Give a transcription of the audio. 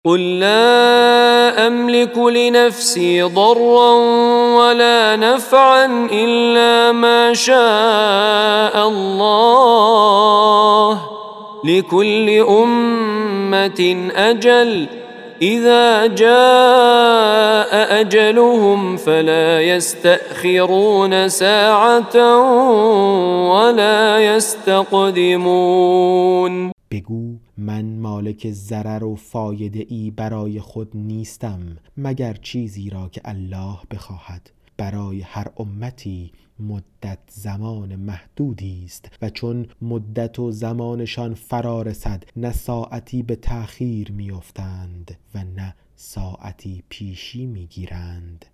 قل لا أملك لنفسي ضرا ولا نفعا إلا ما شاء الله لكل أمة أجل إذا جاء أجلهم فلا يستأخرون ساعة ولا يستقدمون. بگو من مالک ضرر و فایده ای برای خود نیستم مگر چیزی را که الله بخواهد. برای هر امتی مدت زمان محدودی است و چون مدت و زمانشان فرا رسد نه ساعتی به تأخیر میافتند و نه ساعتی پیشی میگیرند.